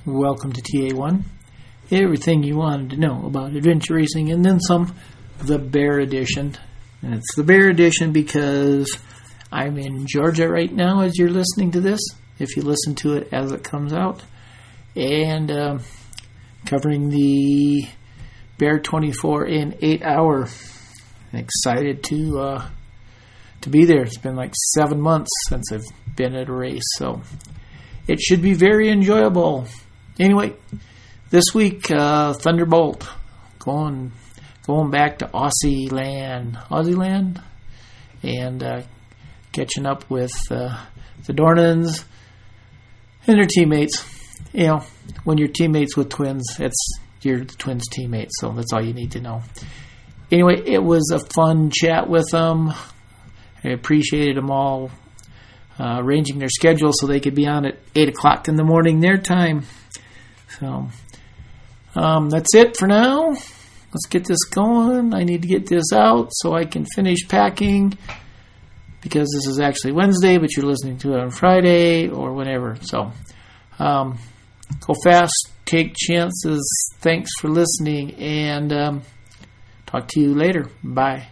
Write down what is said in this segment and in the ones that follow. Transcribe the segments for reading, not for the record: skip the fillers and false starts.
Welcome to TA1. Everything you wanted to know about adventure racing and then some, the Bear Edition. And it's the Bear Edition because I'm in Georgia right now as you're listening to this, if you listen to it as it comes out. And covering the Bear 24 in 8 hour. I'm excited to be there. It's been like 7 months since I've been at a race, so it should be very enjoyable. Anyway, this week, Thunderbolt, going back to Aussie land, and catching up with the Dornans and their teammates. You know, when you're teammates with twins, you're the twins' teammates, so that's all you need to know. Anyway, it was a fun chat with them. I appreciated them all arranging their schedule so they could be on at 8 o'clock in the morning their time. So that's it for now. Let's get this going. I need to get this out so I can finish packing because this is actually Wednesday, but you're listening to it on Friday or whenever. So go fast, take chances. Thanks for listening, and talk to you later. Bye.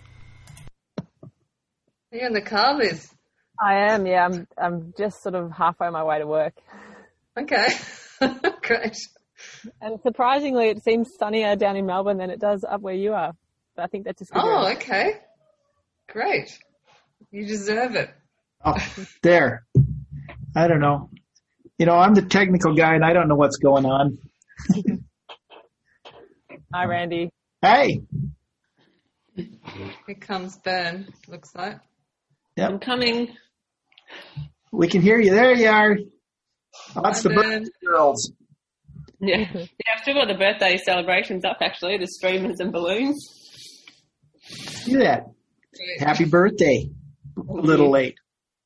Are you in the car, Liz? I am, yeah. I'm just sort of halfway my way to work. Okay. Great. And surprisingly, it seems sunnier down in Melbourne than it does up where you are. But I think that's just good. Oh, okay. Great. You deserve it. Oh, there. I don't know. You know, I'm the technical guy, and I don't know what's going on. Hi, Randy. Hey. Here comes Ben, looks like. Yep. I'm coming. We can hear you. There you are. Oh, that's the Ben. birthday girls. Yeah, I've still got the birthday celebrations up, actually, the streamers and balloons. See that. Great. Happy birthday. A little late.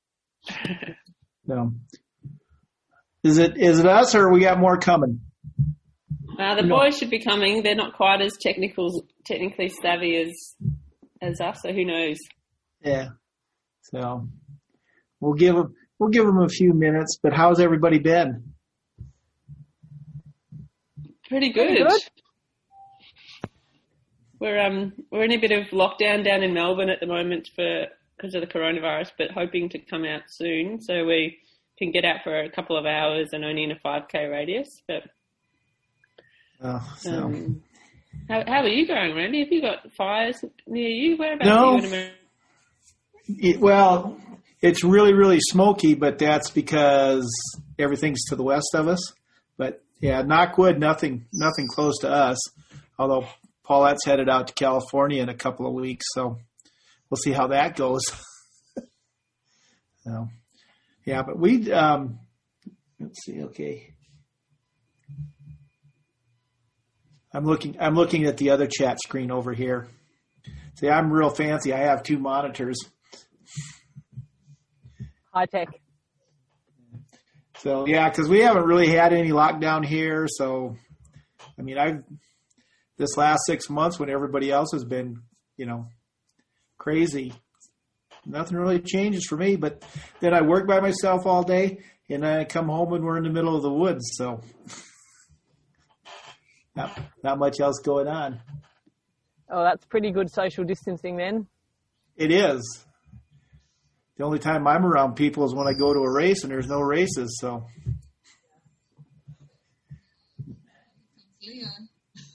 No. Is it us or we got more coming? The boys should be coming. They're not quite as technically savvy as us, so who knows? Yeah. So we'll give them a few minutes. But how's everybody been? Pretty good. We're in a bit of lockdown down in Melbourne at the moment because of the coronavirus, but hoping to come out soon so we can get out for a couple of hours and only in a 5K radius. But how are you going, Randy? Have you got fires near you? Whereabouts are you in America? Well, it's really, really smoky, but that's because everything's to the west of us. But yeah, knock wood, nothing close to us. Although Paulette's headed out to California in a couple of weeks, so we'll see how that goes. So, yeah, but we let's see. Okay, I'm looking at the other chat screen over here. See, I'm real fancy. I have 2 monitors. High tech. So, yeah, because we haven't really had any lockdown here. So, I mean, this last 6 months when everybody else has been, crazy, nothing really changes for me. But then I work by myself all day, and I come home and we're in the middle of the woods. So, not much else going on. Oh, that's pretty good social distancing then. It is. The only time I'm around people is when I go to a race and there's no races. So, Leon.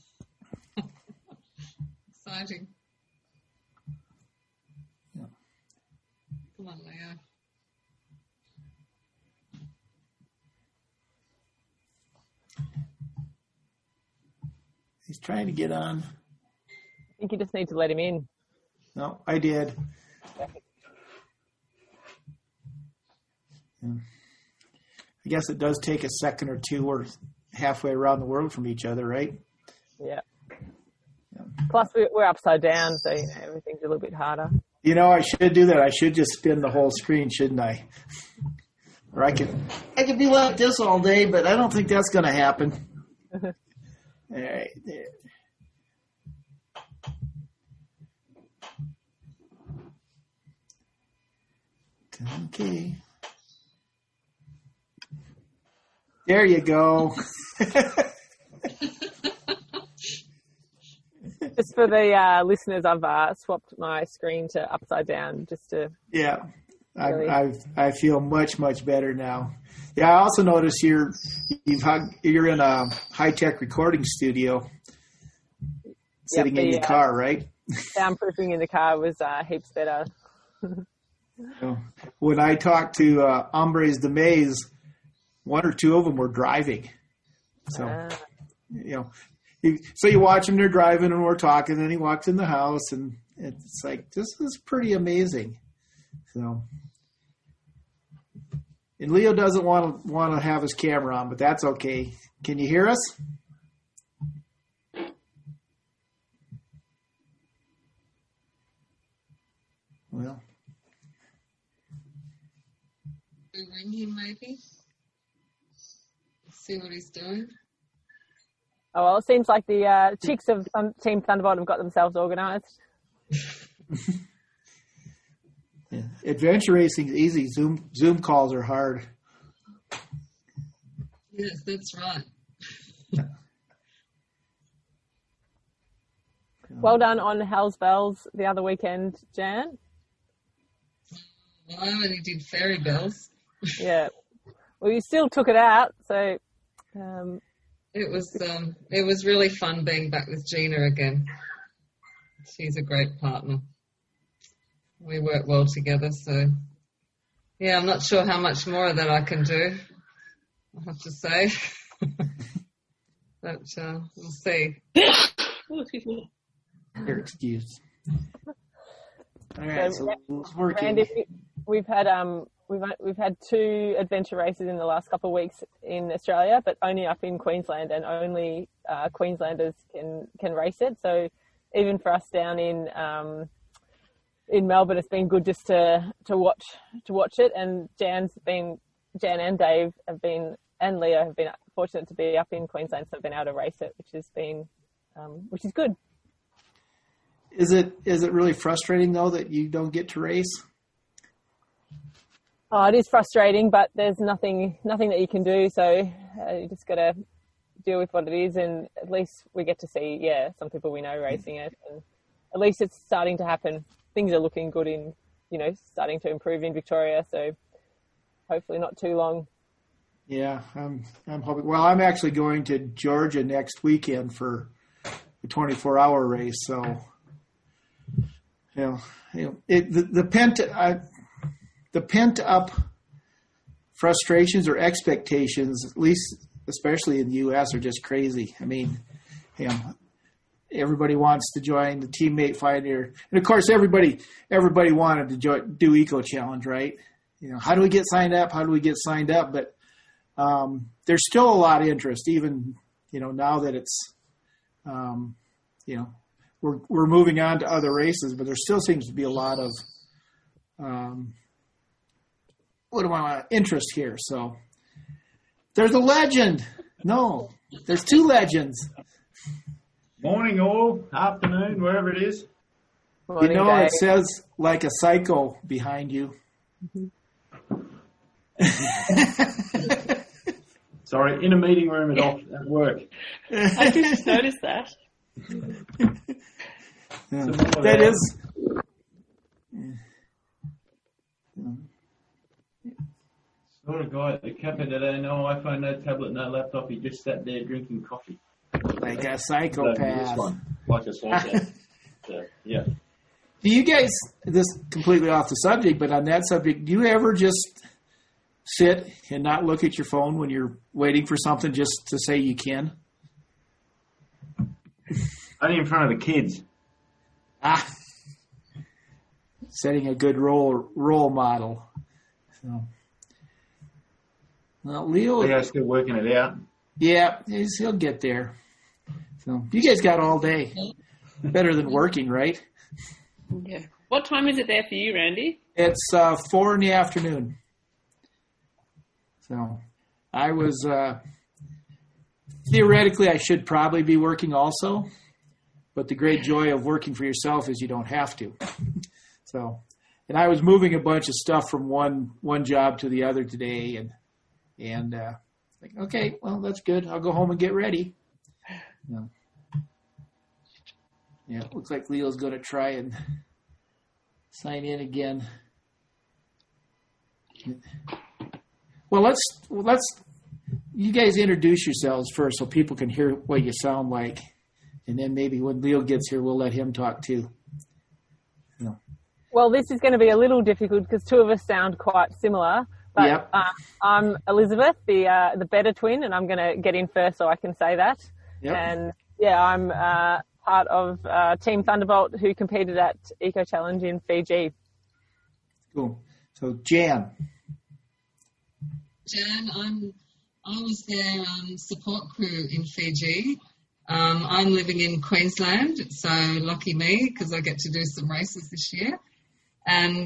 Exciting. yeah. Come on, Leo. He's trying to get on. I think you just need to let him in. No, I did. I guess it does take a second or two. We're halfway around the world from each other, right? Yeah. Plus, we're upside down, so everything's a little bit harder. I should do that. I should just spin the whole screen, shouldn't I? Or I could be like this all day, but I don't think that's going to happen. All right. There. Okay. There you go. Just for the listeners, I've swapped my screen to upside down just to. Yeah, Really? I feel much better now. Yeah, I also notice you're in a high tech recording studio, sitting in your car, right? Soundproofing in the car was heaps better. So, when I talked to Hombres de Maze, one or two of them were driving. So, so you watch them, they're driving and we're talking, and he walks in the house, and it's like, this is pretty amazing. So, and Leo doesn't want to have his camera on, but that's okay. Can you hear us? Well, We ring him maybe. See what he's doing. Oh, well, it seems like the chicks of Team Thunderbot have got themselves organised. yeah. Adventure racing is easy. Zoom calls are hard. Yes, that's right. Well done on Hell's Bells the other weekend, Jan. Well, I only did Fairy Bells. Yeah. Well, you still took it out, so. It was really fun being back with Gina again. She's a great partner. We work well together, so yeah, I'm not sure how much more of that I can do, I have to say. But we'll see. Oh, excuse me. Your excuse. All right, so it's working. Randy, we've had 2 adventure races in the last couple of weeks in Australia, but only up in Queensland, and only Queenslanders can race it. So even for us down in Melbourne, it's been good just to watch it. And Jan and Dave and Leo have been fortunate to be up in Queensland, so have been able to race it, which is good. Is it really frustrating though that you don't get to race? Oh, it is frustrating, but there's nothing that you can do. So you just got to deal with what it is, and at least we get to see, some people we know racing it, and at least it's starting to happen. Things are looking good in, starting to improve in Victoria. So hopefully not too long. Yeah, I'm hoping. Well, I'm actually going to Georgia next weekend for a 24-hour race. So, the pent up frustrations or expectations, at least especially in the U.S., are just crazy. I mean, everybody wants to join the Teammate Finder, and of course, everybody wanted to do Eco Challenge, right? How do we get signed up? But there's still a lot of interest, even now that it's we're moving on to other races, but there still seems to be a lot of interest here. So there's a legend. No, there's 2 legends. Morning all, afternoon, wherever it is. Morning, Dave. Dave. It says like a psycho behind you. Sorry, in a meeting room at work. I just noticed that. That is. Sort of guy at the cafe today, no iPhone, no tablet, no laptop. He just sat there drinking coffee. Like a psychopath. This one, like a psychopath. So, yeah. Do you guys, this is completely off the subject, but on that subject, do you ever just sit and not look at your phone when you're waiting for something just to say you can? Only in front of the kids. Setting a good role model. So, well, Leo's still working it out. Yeah, he'll get there. So you guys got all day. Better than working, right? Yeah. What time is it there for you, Randy? It's 4 p.m. So I was theoretically I should probably be working also, but the great joy of working for yourself is you don't have to. So, and I was moving a bunch of stuff from one job to the other today, and Like, okay, well, that's good. I'll go home and get ready. No. Yeah, it looks like Leo's going to try and sign in again. Well, let's you guys introduce yourselves first so people can hear what you sound like. And then maybe when Leo gets here, we'll let him talk too. No. Well, this is going to be a little difficult because two of us sound quite similar. But Yep. I'm Elizabeth, the better twin, and I'm going to get in first so I can say that. Yep. And yeah, I'm part of Team Thunderbolt who competed at Eco Challenge in Fiji. Cool. So Jan. Jan, I was their support crew in Fiji. I'm living in Queensland, so lucky me because I get to do some races this year. And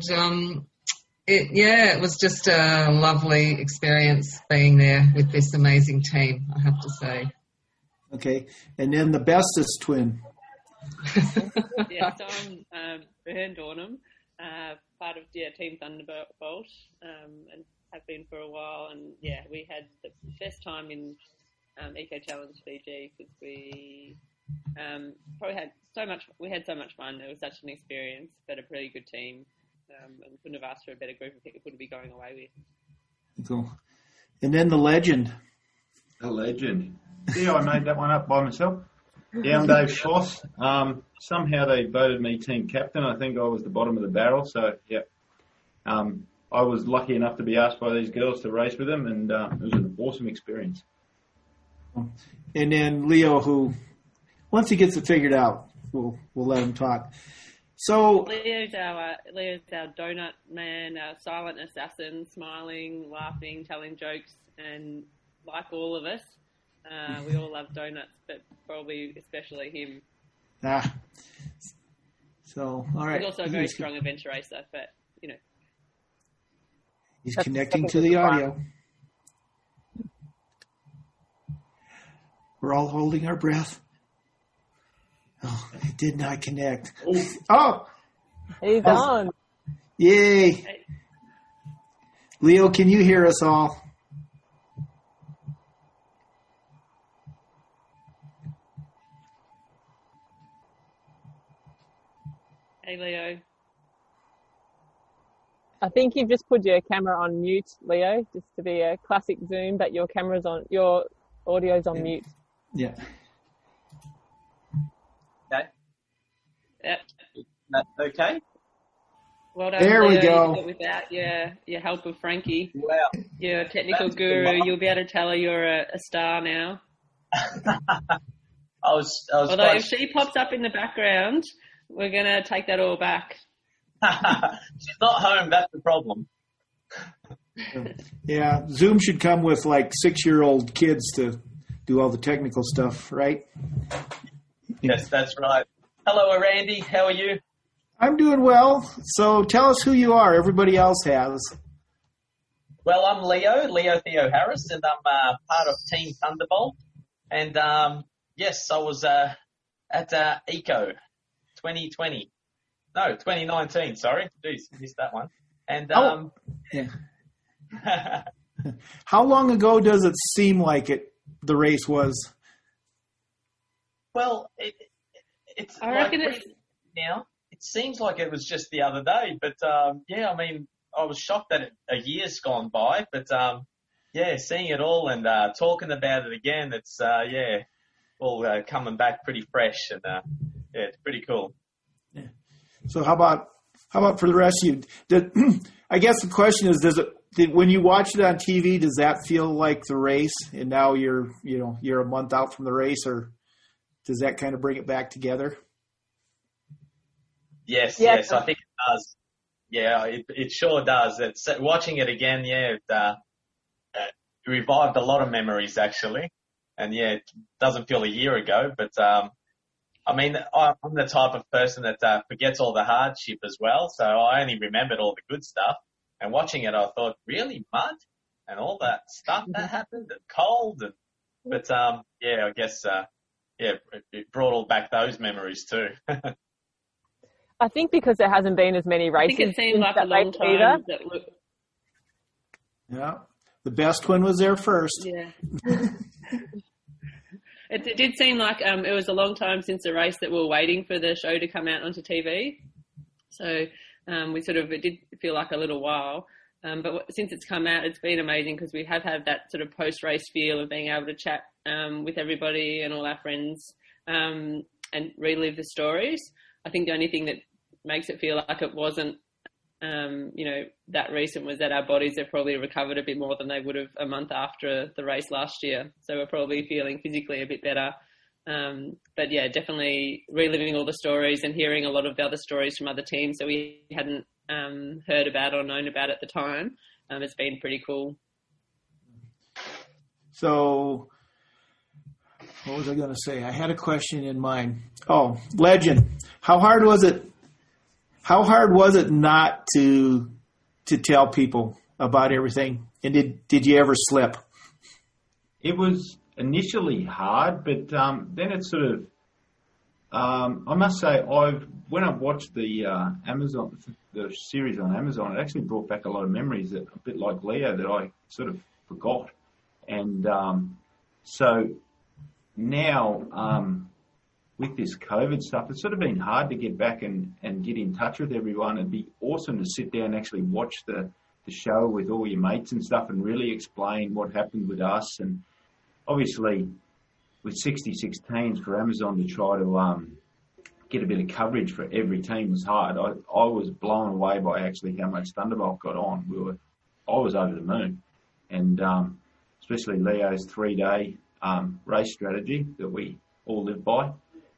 it was just a lovely experience being there with this amazing team, I have to say. Okay. And then the bestest twin. Yeah, so I'm Bern Dornham, part of Team Thunderbolt, and have been for a while. And yeah, we had the best time in Eco Challenge Fiji because we probably had so much fun. It was such an experience, but a pretty good team, and couldn't have asked for a better group of people to be going away with. Cool. And then the legend. A legend. Yeah, I made that one up by myself. Yeah, I'm Dave Schloss. Somehow they voted me team captain. I think I was the bottom of the barrel. So, yeah. I was lucky enough to be asked by these girls to race with them, and it was an awesome experience. And then Leo, who, once he gets it figured out, we'll let him talk. So Leo's our donut man, our silent assassin, smiling, laughing, telling jokes, and like all of us, we all love donuts, but probably especially him. So, all right. He's also a very strong adventure racer, but, you know. He's connecting to the audio. We're all holding our breath. Oh, it did not connect. Oh! He's on. Yay! Hey. Leo, can you hear us all? Hey, Leo. I think you've just put your camera on mute, Leo, just to be a classic Zoom, but your audio's on mute. Yeah. Okay. Yep. That's okay. Well done, There Leo. we go. You did it without your help of Frankie, Wow. your technical That's guru. good. You'll be able to tell her you're a star now. I was Although quite if she pops up in the background, we're going to take that all back. She's not home, that's the problem. Yeah, Zoom should come with like 6-year-old kids to do all the technical stuff, right? Yes, that's right. Hello, Randy. How are you? I'm doing well. So tell us who you are. Everybody else has. Well, I'm Leo Theo Harris, and I'm part of Team Thunderbolt. And yes, I was at Eco 2020. No, 2019, sorry. Jeez, missed that one. And Yeah. How long ago does it seem like the race was? well, it's I reckon like it's now. It seems like it was just the other day, but yeah, I mean, I was shocked that a year's gone by, but yeah, seeing it all and talking about it again, it's all coming back pretty fresh, and yeah, it's pretty cool. Yeah. So how about for the rest of you? I guess the question is, when you watch it on TV, does that feel like the race? And now you're a month out from the race, or does that kind of bring it back together? Yes, Yeah. yes, I think it does. Yeah, it sure does. It's watching it again. Yeah, it revived a lot of memories actually, and yeah, it doesn't feel a year ago, but I mean, I'm the type of person that forgets all the hardship as well, so I only remembered all the good stuff. And watching it, I thought, really, mud and all that stuff that happened, and cold, but yeah, I guess it brought all back those memories too. I think because there hasn't been as many I races think it seemed since like that a long race either. time. Yeah. The best one was there first. Yeah. It did seem like it was a long time since the race that we were waiting for the show to come out onto TV. So it did feel like a little while. But since it's come out, it's been amazing because we have had that sort of post-race feel of being able to chat with everybody and all our friends and relive the stories. I think the only thing that makes it feel like it wasn't, that recent was that our bodies have probably recovered a bit more than they would have a month after the race last year. So we're probably feeling physically a bit better. But yeah, definitely reliving all the stories and hearing a lot of the other stories from other teams that we hadn't heard about or known about at the time. It's been pretty cool. So what was I going to say? I had a question in mind. Oh, Legend. How hard was it not to tell people about everything? And did you ever slip? It was initially hard, but then it sort of, I must say, when I watched the the series on Amazon, it actually brought back a lot of memories that, a bit like Leo, that I sort of forgot. And so now, with this COVID stuff, it's sort of been hard to get back and get in touch with everyone. It'd be awesome to sit down and actually watch the show with all your mates and stuff and really explain what happened with us. And obviously, with 66 teams for Amazon to try to get a bit of coverage for every team was hard. I was blown away by actually how much Thunderbolt got on. I was over the moon. And especially Leo's 3-day race strategy that we all live by.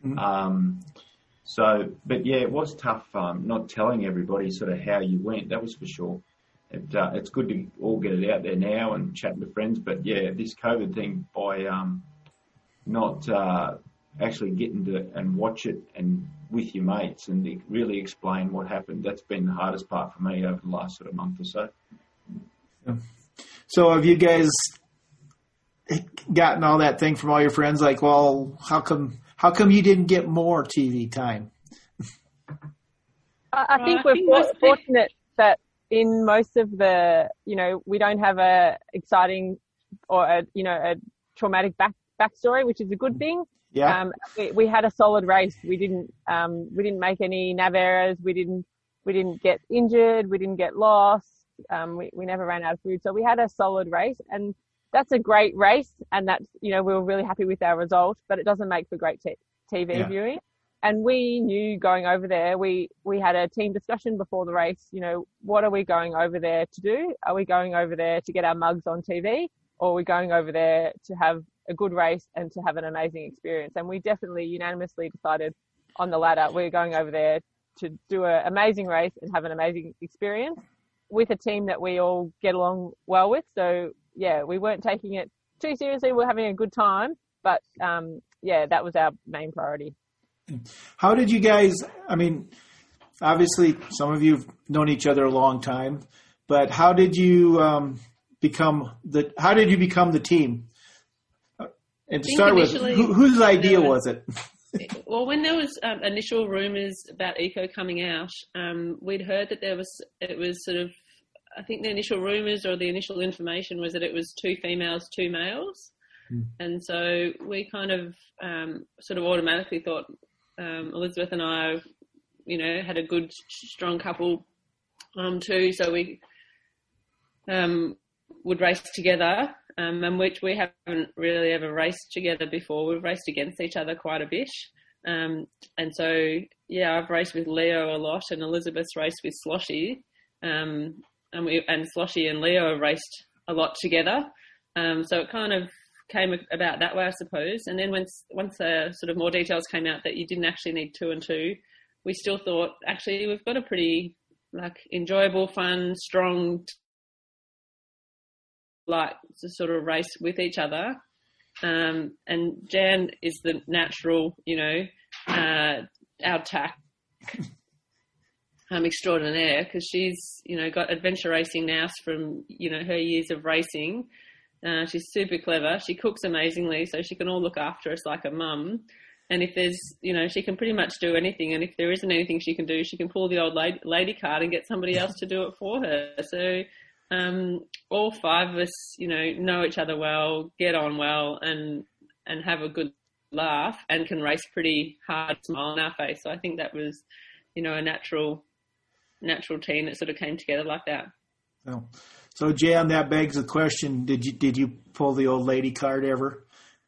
But yeah, it was tough not telling everybody sort of how you went. That was for sure. It's good to all get it out there now and chat with friends. But yeah, this COVID thing, by not actually getting to and watch it and with your mates and really explain what happened, that's been the hardest part for me over the last sort of month or so. Yeah. So have you guys gotten all that thing from all your friends? Like, well, how come you didn't get more TV time? I think we're fortunate that in most of the, we don't have a exciting or a traumatic backstory, which is a good thing. Yeah. We had a solid race. We didn't make any nav errors. We didn't get injured. We didn't get lost. We never ran out of food. So we had a solid race, and that's a great race. And that's, we were really happy with our result, but it doesn't make for great TV viewing. And we knew going over there, we had a team discussion before the race, what are we going over there to do? Are we going over there to get our mugs on TV, or are we going over there to have a good race and to have an amazing experience? And we definitely unanimously decided on the latter. We're going over there to do an amazing race and have an amazing experience with a team that we all get along well with. So yeah, we weren't taking it too seriously. We're having a good time, but that was our main priority. How did you guys, obviously some of you have known each other a long time, but how did you become the team? And to start with, whose idea was it? Well, when there was initial rumours about Eco coming out, we'd heard that it was sort of, I think the initial rumours or the initial information was that it was 2 females, 2 males. And so we kind of sort of automatically thought Elizabeth and I, had a good, strong couple too. So we would race together, and which we haven't really ever raced together before. We've raced against each other quite a bit. And so, yeah, I've raced with Leo a lot, and Elizabeth's raced with Sloshy. And Sloshy and Leo have raced a lot together. So it kind of came about that way, I suppose. And then once the sort of more details came out that you didn't actually need 2 and 2, we still thought, actually, we've got a pretty enjoyable, fun, strong, to sort of race with each other. And Jan is the natural, our tack extraordinaire, because she's, got adventure racing nous from, her years of racing. She's super clever. She cooks amazingly, so she can all look after us like a mum. And if there's, she can pretty much do anything. And if there isn't anything she can do, she can pull the old lady card and get somebody else to do it for her. So all five of us, know each other well, get on well, and have a good laugh, and can race pretty hard, smile on our face. So I think that was, a natural team that sort of came together like that. So Jan, that begs the question: did you pull the old lady card ever?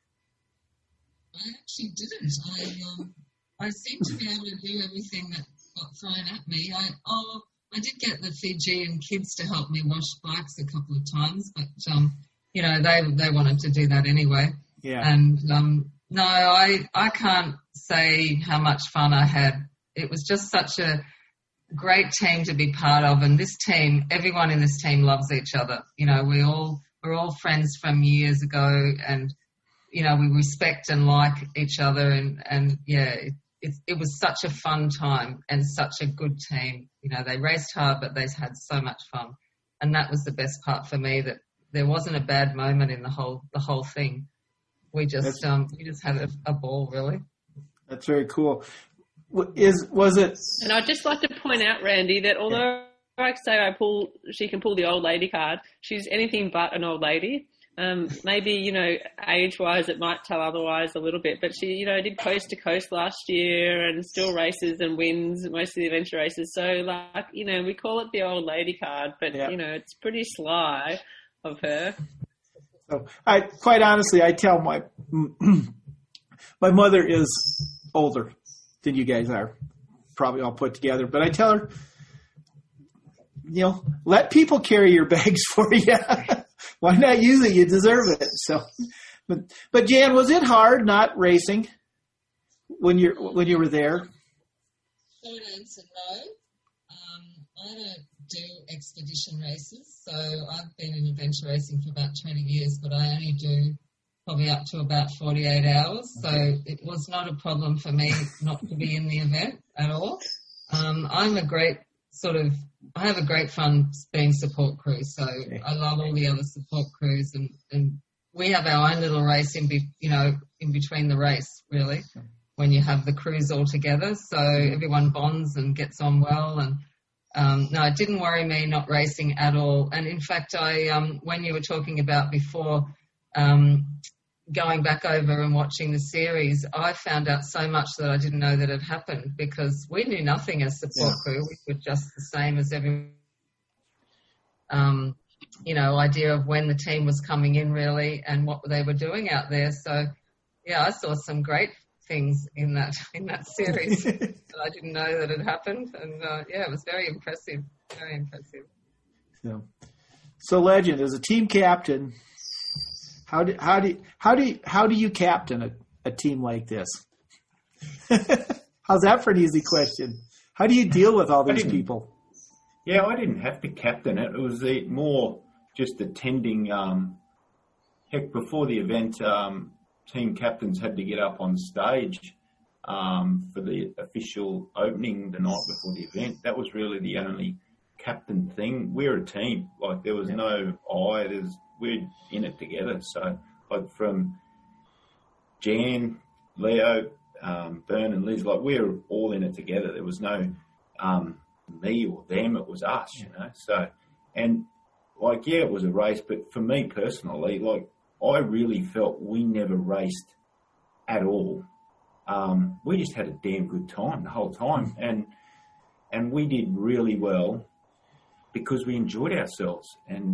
I actually didn't. I seemed to be able to do everything that got thrown at me. I did get the Fijian kids to help me wash bikes a couple of times, but they wanted to do that anyway. Yeah. And no, I can't say how much fun I had. It was just such a great team to be part of, and this team, everyone in this team loves each other. We're all friends from years ago, and we respect and like each other, and it was such a fun time and such a good team. They raced hard, but they had so much fun, and that was the best part for me. That there wasn't a bad moment in the whole thing. We just had a ball, really. That's very cool. Was it? And I'd just like to point out, Randy, that although I say she can pull the old lady card, she's anything but an old lady. Maybe, age-wise it might tell otherwise a little bit, but she, did coast to coast last year and still races and wins most of the adventure races. So, we call it the old lady card, but, it's pretty sly of her. So, quite honestly, I tell my mother is older than you guys are, probably all put together, but I tell her, let people carry your bags for you. Why not use it? You deserve it. So, but Jan, was it hard not racing when you were there? Short answer, no. I don't do expedition races, so I've been in adventure racing for about 20 years, but I only do probably up to about 48 hours. So it was not a problem for me not to be in the event at all. I have a great fun being support crew, so I love all the other support crews, and we have our own little race in between the race, really, when you have the crews all together, so everyone bonds and gets on well. And no, it didn't worry me not racing at all. And in fact, when you were talking about before, going back over and watching the series, I found out so much that I didn't know that had happened, because we knew nothing as support crew. We were just the same as everyone. Idea of when the team was coming in, really, and what they were doing out there. So, I saw some great things in that series that I didn't know that had happened, and it was very impressive. Very impressive. So Legend, as a team captain, How do you captain a team like this? How's that for an easy question? How do you deal with all these people? Yeah, I didn't have to captain it. It was more just attending. Before the event, team captains had to get up on stage for the official opening the night before the event. That was really the only captain thing. We're a team. Like, there was no I. We're in it together. So, like, from Jan, Leo, Bern and Liz, we're all in it together. There was no me or them. It was us, So, and it was a race, but for me personally, I really felt we never raced at all. We just had a damn good time the whole time, and we did really well because we enjoyed ourselves. And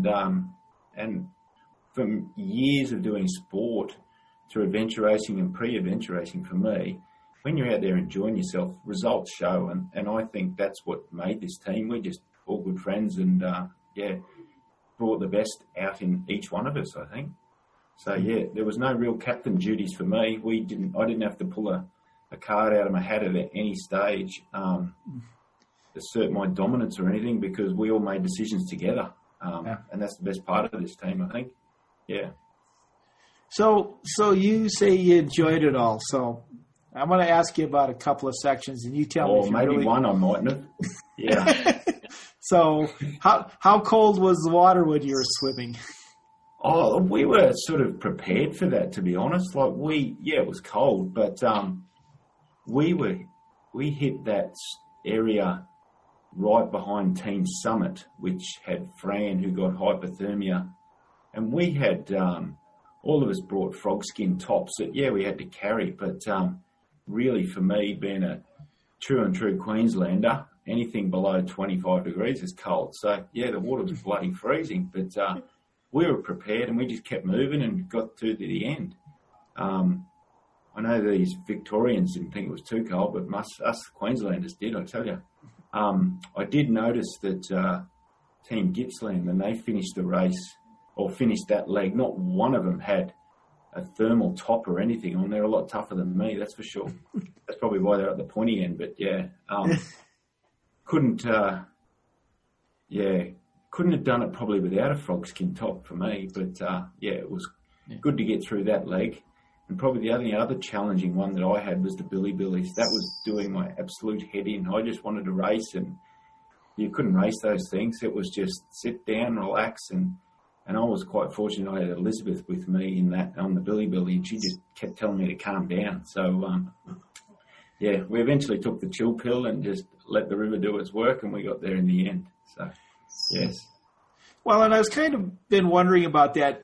from years of doing sport through adventure racing and pre-adventure racing, for me, when you're out there enjoying yourself, results show, and I think that's what made this team. We're just all good friends, and brought the best out in each one of us, I think. So there was no real captain duties for me. I didn't have to pull a card out of my hat at any stage to assert my dominance or anything, because we all made decisions together, and that's the best part of this team, I think. Yeah. So you say you enjoyed it all. So I'm going to ask you about a couple of sections, and you tell me. If maybe really... one I mightn't have. Yeah. So how cold was the water when you were swimming? Oh, we were sort of prepared for that, to be honest. It was cold, but we hit that area right behind Team Summit, which had Fran, who got hypothermia. And we had, all of us brought frog skin tops that, we had to carry. But really, for me, being a true and true Queenslander, anything below 25 degrees is cold. So, the water was bloody freezing. But we were prepared, and we just kept moving and got to the end. I know these Victorians didn't think it was too cold, but us Queenslanders did, I tell you. I did notice that Team Gippsland, when they finished the race, or finished that leg, not one of them had a thermal top or anything on. They're a lot tougher than me, that's for sure. That's probably why they're at the pointy end, but couldn't have done it probably without a frog skin top for me, but it was good to get through that leg. And probably the other challenging one that I had was the Billybillies. That was doing my absolute head in. I just wanted to race, and you couldn't race those things. It was just sit down, relax, and I was quite fortunate. I had Elizabeth with me in that on the Billybilly, and she just kept telling me to calm down. So, we eventually took the chill pill and just let the river do its work, and we got there in the end. So, yes. Well, and I was kind of been wondering about that.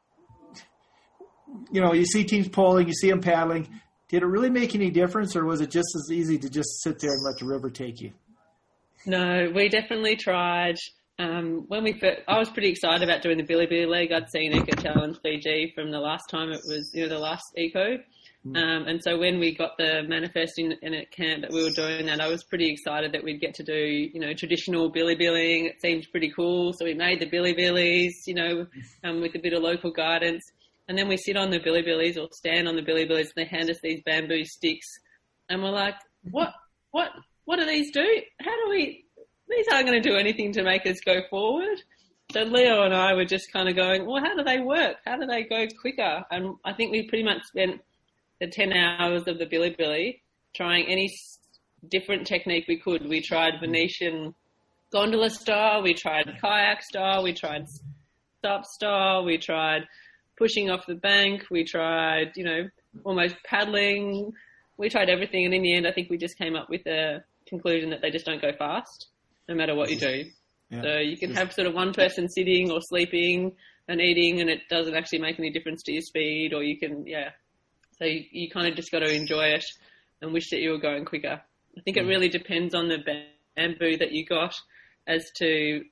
You know, you see teams polling, you see them paddling. Did it really make any difference, or was it just as easy to just sit there and let the river take you? No, we definitely tried. I was pretty excited about doing the Billy leg. I'd seen Eco Challenge Fiji from the last time it was, the last Eco. And so when we got the manifest in at camp that we were doing that, I was pretty excited that we'd get to do, traditional billying. It seemed pretty cool. So we made the billies, with a bit of local guidance. And then we sit on the billies or stand on the billies, and they hand us these bamboo sticks. And we're like, what do these do? These aren't going to do anything to make us go forward. So Leo and I were just kind of going, well, how do they work? How do they go quicker? And I think we pretty much spent the 10 hours of the billy trying any different technique we could. We tried Venetian gondola style, we tried kayak style, we tried stop style, we tried pushing off the bank, we tried, almost paddling. We tried everything, and in the end I think we just came up with a conclusion that they just don't go fast, no matter what you do. Yeah. So you can have sort of one person sitting or sleeping and eating, and it doesn't actually make any difference to your speed, or you can, So you kind of just got to enjoy it and wish that you were going quicker. I think it really depends on the bamboo that you got as to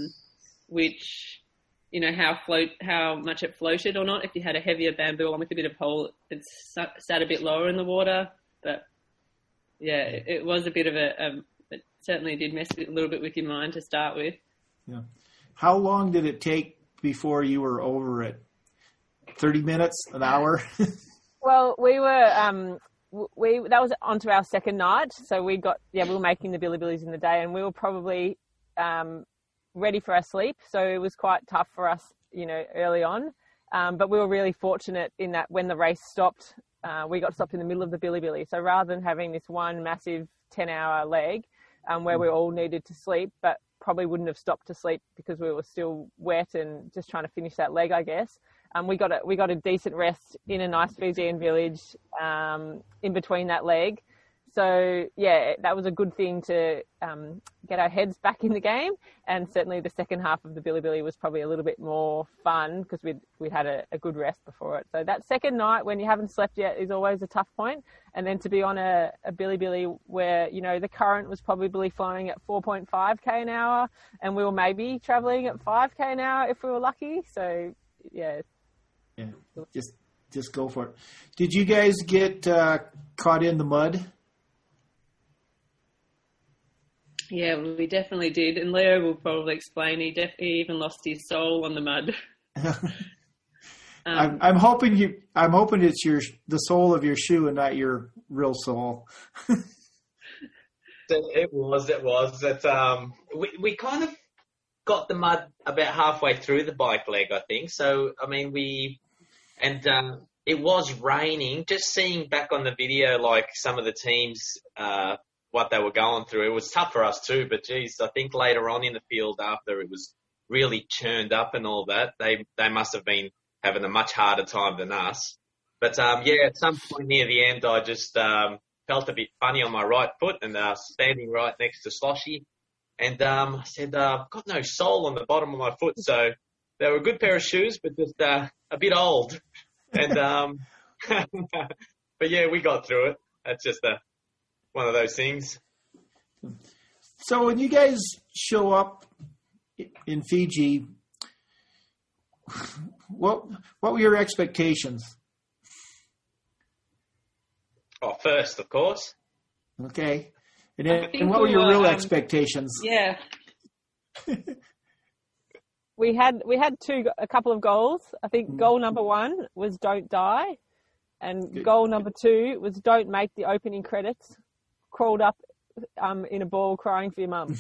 which, how much it floated or not. If you had a heavier bamboo on with a bit of pole, it sat a bit lower in the water. But, it was a bit of it certainly did mess a little bit with your mind to start with. Yeah. How long did it take before you were over it? 30 minutes, an hour? Well, we were that was onto our second night, so we were making the billies in the day, and we were probably ready for our sleep, so it was quite tough for us, early on. But we were really fortunate in that when the race stopped, we got stopped in the middle of the billy. So rather than having this one massive 10-hour leg where we all needed to sleep, but probably wouldn't have stopped to sleep because we were still wet and just trying to finish that leg, I guess. We got a decent rest in a nice Fijian village in between that leg. So, that was a good thing to get our heads back in the game. And certainly the second half of the billy was probably a little bit more fun because we'd had a good rest before it. So that second night when you haven't slept yet is always a tough point. And then to be on a billy where, the current was probably flowing at 4.5k an hour and we were maybe traveling at 5k an hour if we were lucky. So, Yeah, just go for it. Did you guys get caught in the mud? Yeah, we definitely did. And Leo will probably explain he even lost his soul on the mud. I'm hoping it's the sole of your shoe and not your real soul. It was. That we kind of got the mud about halfway through the bike leg, I think. So, I mean, it was raining. Just seeing back on the video, like some of the teams, what they were going through, it was tough for us too. But geez, I think later on in the field, after it was really churned up and all that, they must have been having a much harder time than us. But at some point near the end, I just felt a bit funny on my right foot, and standing right next to Sloshy, And I said, I've got no sole on the bottom of my foot. So they were a good pair of shoes, but just a bit old. And but yeah, we got through it. That's just one of those things. So when you guys show up in Fiji, what were your expectations? Oh, first, of course. Okay. And what were your real expectations? Yeah. We had a couple of goals. I think goal number 1 was don't die, and goal number 2 was don't make the opening credits. Crawled up in a ball crying for your mum.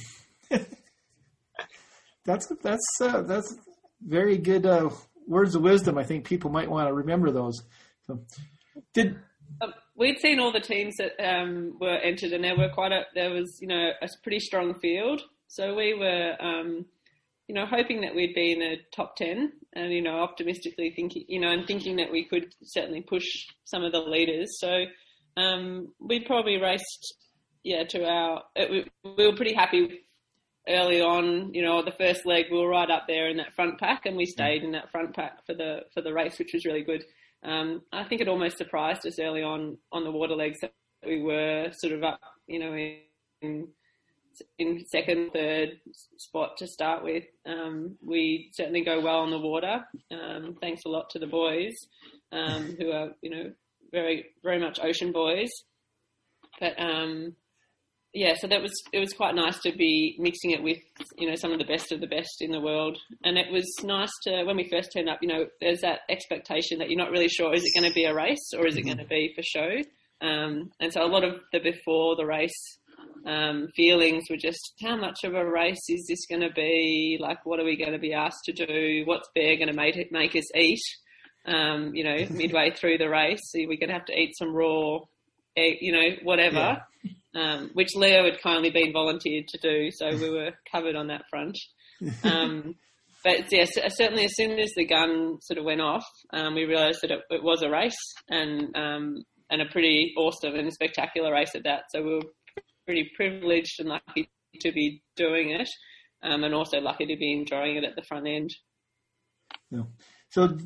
That's very good words of wisdom. I think people might want to remember those. So, we'd seen all the teams that were entered, and there was a pretty strong field. So we were hoping that we'd be in the top 10, and optimistically thinking that we could certainly push some of the leaders. So we probably raced we were pretty happy early on. The first leg we were right up there in that front pack, and we stayed in that front pack for the race, which was really good. I think it almost surprised us early on the water legs that we were sort of up, in second, third spot to start with. We certainly go well on the water. Thanks a lot to the boys, who are, very, very much ocean boys. But, so it was quite nice to be mixing it with, some of the best in the world. And it was nice to, when we first turned up, there's that expectation that you're not really sure, is it going to be a race or is it going to be for show? And so a lot of the before the race feelings were just, how much of a race is this going to be? Like, what are we going to be asked to do? What's Bear going to make us eat? Midway through the race, we're going to have to eat some raw egg, whatever. Yeah. Which Leo had kindly been volunteered to do, so we were covered on that front. But yeah, certainly as soon as the gun sort of went off, we realised that it was a race, and a pretty awesome and spectacular race at that. So we were pretty privileged and lucky to be doing it, and also lucky to be enjoying it at the front end. Yeah. So,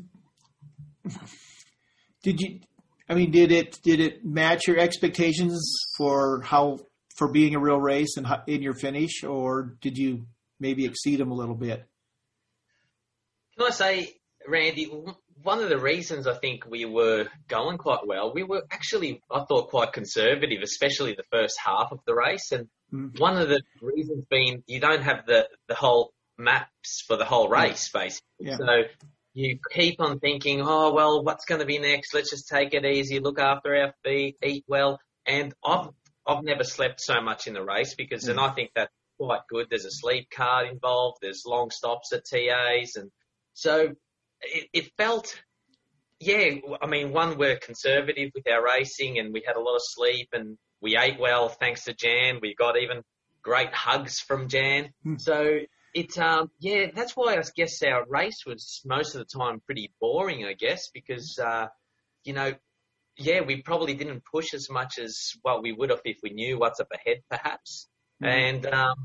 did it match your expectations for being a real race and in your finish, or did you maybe exceed them a little bit? Can I say, Randy, one of the reasons I think we were going quite well, we were actually, I thought, quite conservative, especially the first half of the race. And one of the reasons being you don't have the whole maps for the whole race, basically. Yeah. So you keep on thinking, oh, well, what's going to be next? Let's just take it easy, look after our feet, eat well. And I've never slept so much in the race because, and I think that's quite good. There's a sleep card involved. There's long stops at TAs. And so it felt, we're conservative with our racing and we had a lot of sleep and we ate well thanks to Jan. We got even great hugs from Jan. So that's why I guess our race was most of the time pretty boring, I guess, because, we probably didn't push as much as what we would have if we knew what's up ahead, perhaps. And,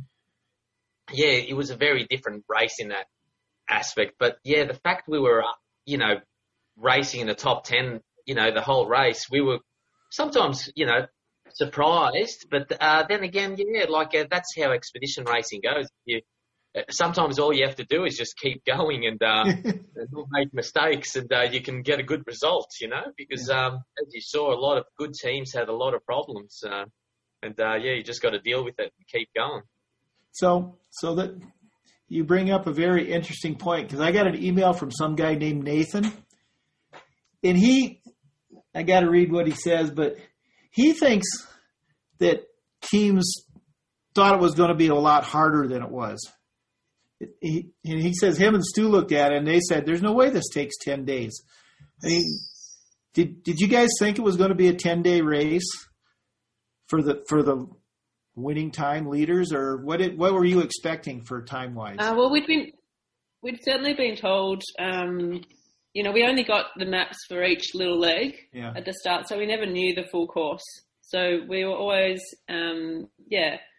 it was a very different race in that aspect. But, the fact we were, racing in the top 10, the whole race, we were sometimes, surprised. But then again, that's how expedition racing goes. Sometimes all you have to do is just keep going and not make mistakes, and you can get a good result, because as you saw, a lot of good teams had a lot of problems, you just got to deal with it and keep going. So that you bring up a very interesting point, because I got an email from some guy named Nathan, and I got to read what he says, but he thinks that teams thought it was going to be a lot harder than it was. He says him and Stu looked at it and they said, there's no way this takes 10 days. I mean, did you guys think it was going to be a 10-day race for the winning time leaders, or what were you expecting for time-wise? Well, we'd certainly been told, we only got the maps for each little leg at the start, so we never knew the full course. So we were always,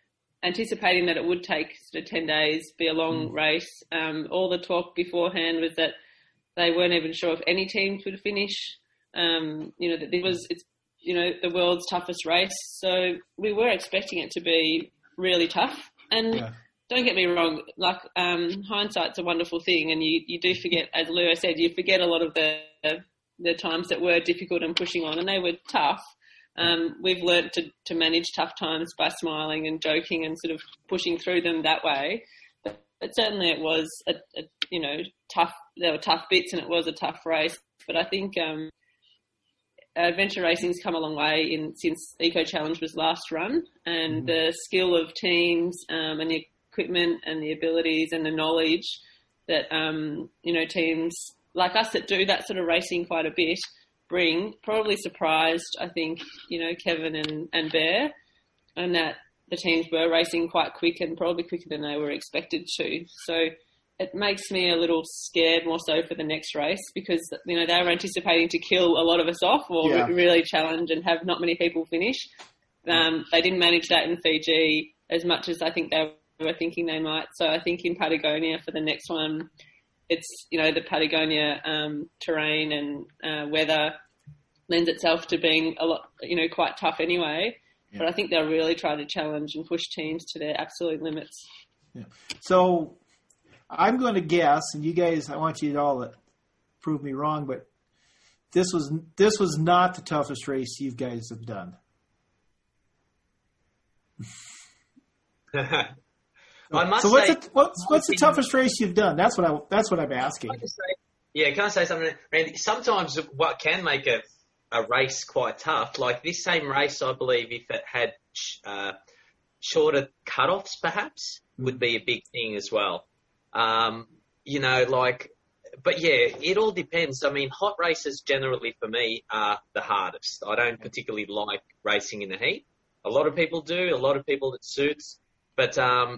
anticipating that it would take sort of 10 days, be a long race. All the talk beforehand was that they weren't even sure if any teams would finish. That it's the world's toughest race. So we were expecting it to be really tough. And don't get me wrong, like hindsight's a wonderful thing, and you do forget, as Leo said, you forget a lot of the times that were difficult and pushing on, and they were tough. We've learnt to manage tough times by smiling and joking and sort of pushing through them that way. But certainly it was tough. There were tough bits, and it was a tough race. But I think adventure racing's come a long way since Eco Challenge was last run, and the skill of teams and the equipment and the abilities and the knowledge that teams like us that do that sort of racing quite a bit bring probably surprised, I think, Kevin and Bear, and that the teams were racing quite quick and probably quicker than they were expected to. So it makes me a little scared more so for the next race, because they were anticipating to kill a lot of us off or really challenge and have not many people finish. They didn't manage that in Fiji as much as I think they were thinking they might. So I think in Patagonia for the next one, it's the Patagonia terrain and weather lends itself to being a lot quite tough anyway. Yeah. But I think they'll really try to challenge and push teams to their absolute limits. Yeah. So I'm going to guess, and you guys, I want you all to prove me wrong, but this was not the toughest race you guys have done. I must so say, what's the toughest race you've done? That's what I'm asking. Can I say something, Randy? Sometimes what can make a race quite tough, like this same race, I believe, if it had shorter cutoffs, perhaps would be a big thing as well. But yeah, it all depends. I mean, hot races generally for me are the hardest. I don't particularly like racing in the heat. A lot of people do. A lot of people it suits, but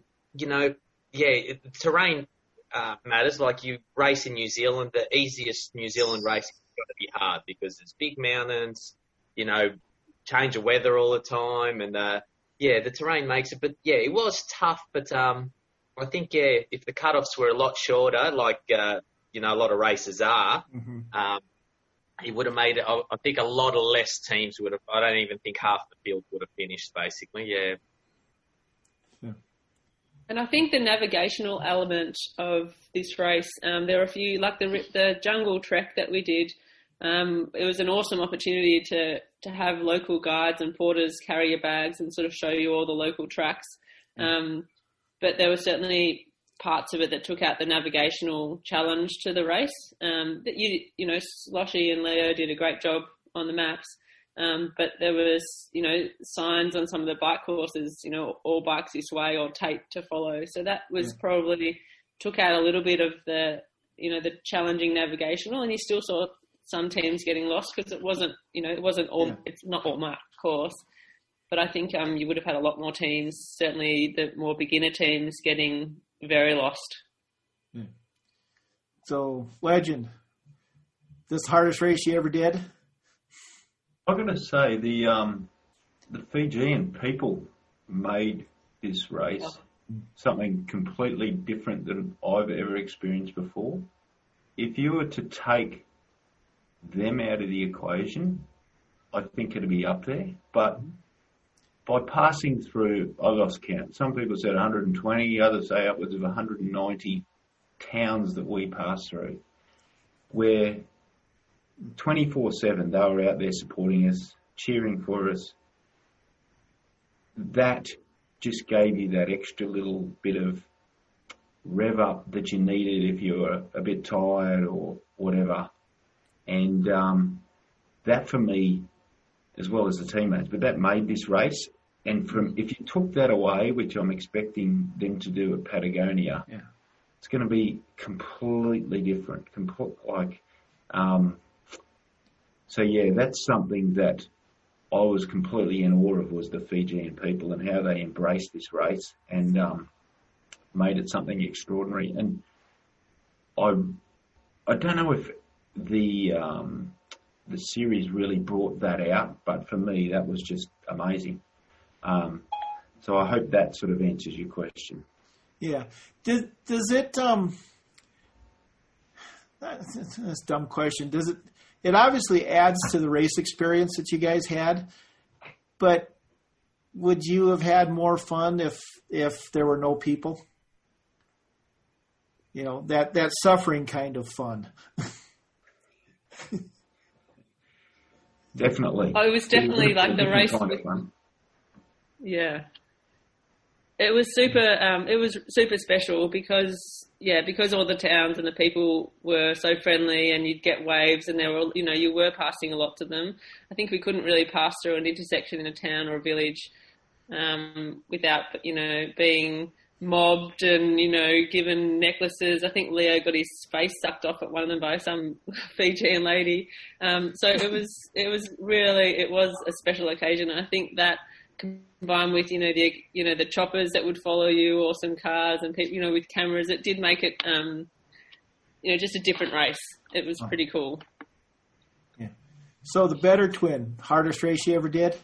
terrain matters. Like you race in New Zealand, the easiest New Zealand race is going to be hard because there's big mountains, change of weather all the time. And, the terrain makes it. But, it was tough. But I think, if the cutoffs were a lot shorter, like, a lot of races are, it would have made it, I think a lot of less teams would have, I don't even think half the field would have finished, basically, yeah. And I think the navigational element of this race, there are a few, like the jungle trek that we did, it was an awesome opportunity to have local guides and porters carry your bags and sort of show you all the local tracks. But there were certainly parts of it that took out the navigational challenge to the race. Sloshy and Leo did a great job on the maps. But there was, signs on some of the bike courses, all bikes this way or tape to follow. So that was probably took out a little bit of the challenging navigational, and you still saw some teams getting lost because it wasn't it's not all marked course. But I think you would have had a lot more teams, certainly the more beginner teams, getting very lost. Yeah. So, Legend, this the hardest race you ever did? I'm going to say the Fijian people made this race something completely different than I've ever experienced before. If you were to take them out of the equation, I think it'd be up there. But by passing through, I lost count. Some people said 120, others say upwards of 190 towns that we passed through, where 24/7 they were out there supporting us, cheering for us. That just gave you that extra little bit of rev up that you needed if you were a bit tired or whatever. And that for me, as well as the teammates, but that made this race. And if you took that away, which I'm expecting them to do at Patagonia, it's going to be completely different. So that's something that I was completely in awe of, was the Fijian people and how they embraced this race and made it something extraordinary. And I don't know if the series really brought that out, but for me that was just amazing. So I hope that sort of answers your question. Yeah. Does it? That's a dumb question. Does it? It obviously adds to the race experience that you guys had, but would you have had more fun if there were no people? You know, that suffering kind of fun. Definitely. Oh, it was definitely like the race. Kind of fun. Yeah. It was super special because all the towns and the people were so friendly, and you'd get waves, and you were passing a lot to them. I think we couldn't really pass through an intersection in a town or a village without being mobbed and given necklaces. I think Leo got his face sucked off at one of them by some Fijian lady. So it was a special occasion. I think that, combined with the choppers that would follow you, or some cars and people with cameras, it did make it just a different race. It was pretty cool. Yeah. So the better twin, hardest race you ever did?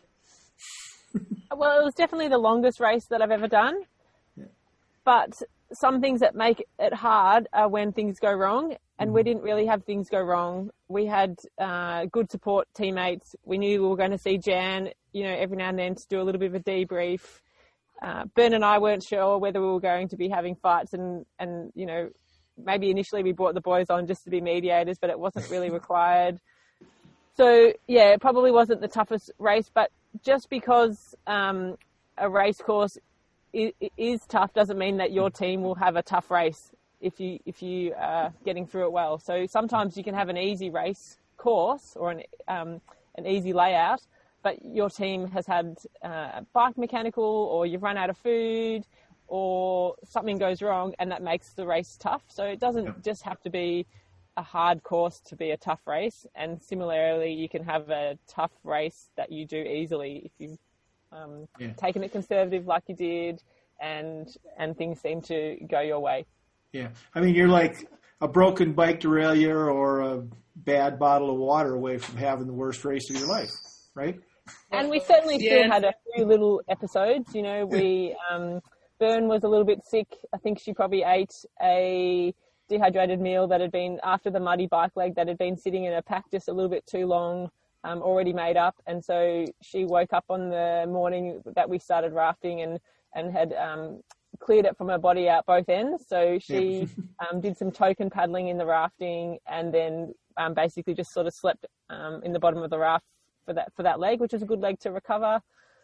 Well, it was definitely the longest race that I've ever done. Yeah. But some things that make it hard are when things go wrong, and we didn't really have things go wrong. We had good support teammates. We knew we were going to see Jan, every now and then to do a little bit of a debrief. Ben and I weren't sure whether we were going to be having fights, and maybe initially we brought the boys on just to be mediators, but it wasn't really required. So, yeah, it probably wasn't the toughest race, but just because a race course is tough doesn't mean that your team will have a tough race if you are getting through it well. So sometimes you can have an easy race course or an easy layout, but your team has had a bike mechanical, or you've run out of food, or something goes wrong, and that makes the race tough. So it doesn't just have to be a hard course to be a tough race. And similarly, you can have a tough race that you do easily if you've taken it conservative like you did, and things seem to go your way. Yeah. I mean, you're like a broken bike derailleur or a bad bottle of water away from having the worst race of your life, right? And we certainly still had a few little episodes. We Bern was a little bit sick. I think she probably ate a dehydrated meal that had been, after the muddy bike leg, that had been sitting in a pack just a little bit too long, already made up. And so she woke up on the morning that we started rafting and had cleared it from her body out both ends. So she did some token paddling in the rafting, and then basically just sort of slept in the bottom of the raft for that leg, which was a good leg to recover.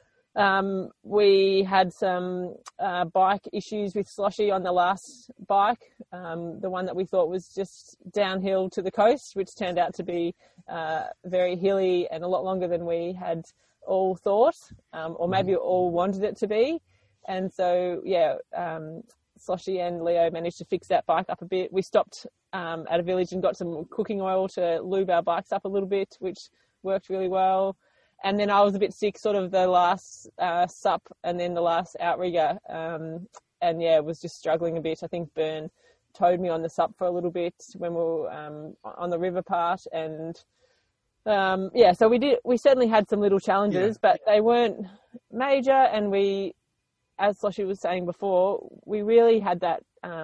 We had some bike issues with Sloshy on the last bike, the one that we thought was just downhill to the coast, which turned out to be very hilly and a lot longer than we had all thought, or maybe all wanted it to be. And so, Sloshy and Leo managed to fix that bike up a bit. We stopped at a village and got some cooking oil to lube our bikes up a little bit, which worked really well. And then I was a bit sick, sort of the last sup and then the last outrigger. Was just struggling a bit. I think Bern towed me on the sup for a little bit when we were on the river part. And so we certainly had some little challenges, but they weren't major. And we, as Sloshy was saying before, we really had that